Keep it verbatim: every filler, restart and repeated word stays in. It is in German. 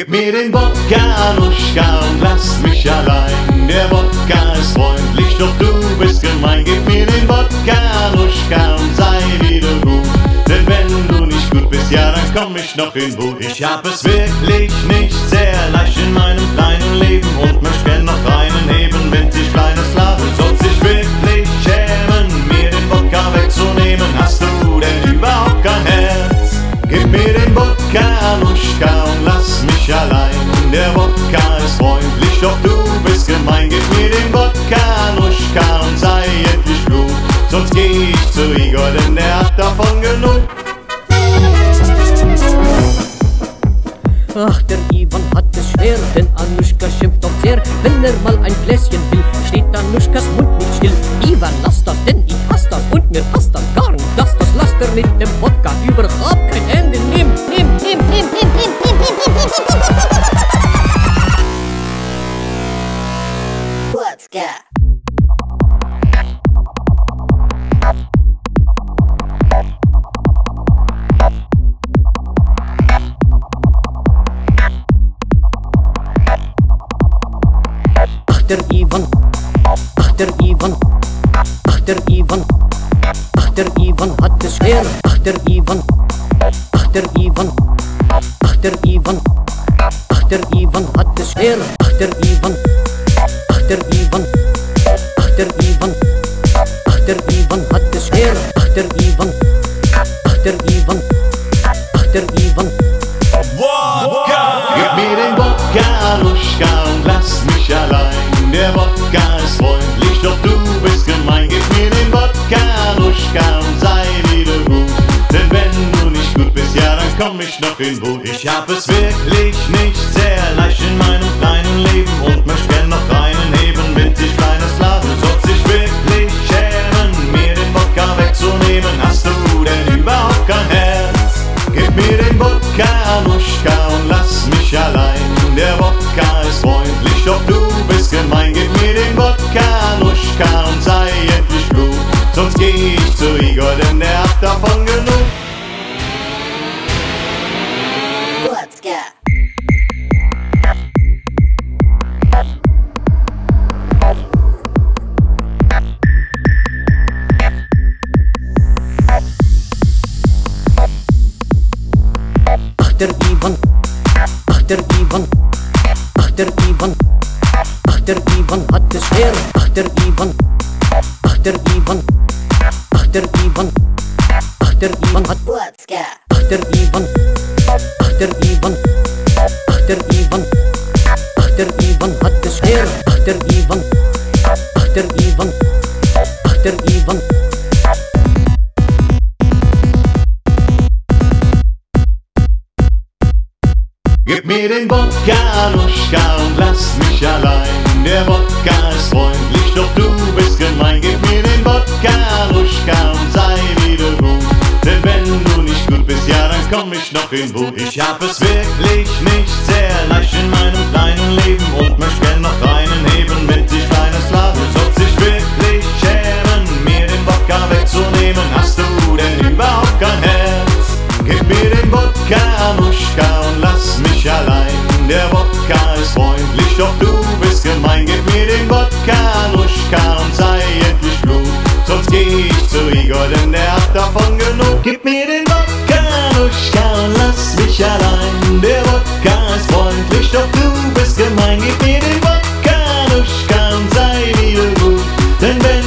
Gib mir den Wodka, Anuschka, und lass mich allein. Der Wodka ist freundlich, doch du bist gemein. Gib mir den Wodka, Anuschka, und sei wieder gut. Denn wenn du nicht gut bist, ja, dann komm ich noch in Wut. Ich hab es wirklich nicht sehr leicht in meinem kleinen Leben und möchte gern noch einen heben, winzig kleines Laden. Sollst dich wirklich schämen, mir den Wodka wegzunehmen. Hast du denn überhaupt kein Herz? Gib mir den Wodka, Anuschka, und lass mich allein. Der Wodka ist freundlich, doch du bist gemein. Gib mir den Wodka, Anuschka, und sei endlich gut. Sonst geh ich zu Igor, denn der hat davon genug. Ach, der Ivan hat es schwer, denn Anuschka schimpft doch sehr. Wenn er mal ein Gläschen will, steht Anuschkas Mund nicht still. Ivan, lass das, denn ich hasse das und mir passt das gar nicht. Das, das lasst er mit dem Wodka überhaupt kein Ende. Nimm, nimm, nimm, nimm, nimm, nimm, nimm, nimm, nimm, Wodka. Der Ivan, ach der Ivan, ach der Ivan, ach der Ivan hat es schwer. Ach der Ivan, ach der Ivan, ach der Ivan, ach der Ivan hat es schwer. Ach der Ivan, ach der Ivan, ach der Ivan, ach der Ivan hat es schwer. Ach der Ivan, ach der Ivan, ach der Ivan. Wodka! Gib mir den Wodka, Anuschka, und lass mich allein. Der Wodka ist freundlich, doch du bist gemein. Gib mir den Wodka, Anuschka, und sei wieder gut. Denn wenn du nicht gut bist, ja, dann komm ich noch in Wut. Ich hab es wirklich nicht sehr leicht in meinem kleinen Leben und möchte gern noch einen heben, winzig kleines Laden. Du sollst dich wirklich schämen, mir den Wodka wegzunehmen. Hast du denn überhaupt kein Herz? Gib mir den Wodka, Anuschka, und lass mich allein. Der Wodka ist freundlich, doch du bist gemein. Gib mir den Wodka, Anuschka, und sei endlich gut. Sonst geh ich zu Igor, denn der hat davon genug. Wodka. Ach der Ivan, ach der Ivan, ach der Ivan, ach der Ivan hat es schwer. Ach der Ivan, ach der Ivan, ach der Ivan, ach der Ivan hat Wodka. Ach der Ivan, ach der Ivan, ach der Ivan, ach der Ivan hat es schwer. Ach der Ivan, ach der Ivan, ach der Ivan. Gib mir den Wodka, Anuschka, und lass mich allein. Der Wodka ist freundlich, doch du bist gemein. Gib mir den Wodka, Anuschka, und sei wieder gut. Denn wenn du nicht gut bist, ja, dann komm ich noch in Wut. Ich hab es wirklich nicht sehr leicht in meinem kleinen Leben und möchte gern noch einen heben, winzig kleines Laden. Du sollst dich wirklich schämen, mir den Wodka wegzunehmen. Hast du denn überhaupt kein Herz? Gib mir den Wodka, Anuschka, und lass mich allein. Der Wodka ist freundlich, doch du bist gemein. Gib mir den Wodka, Anuschka, und sei endlich gut. Sonst geh ich zu Igor, denn der hat davon genug. Gib mir den Wodka, Anuschka, und lass mich allein. Der Wodka ist freundlich, doch du bist gemein. Gib mir den Wodka, Anuschka, und sei wieder gut. Denn wenn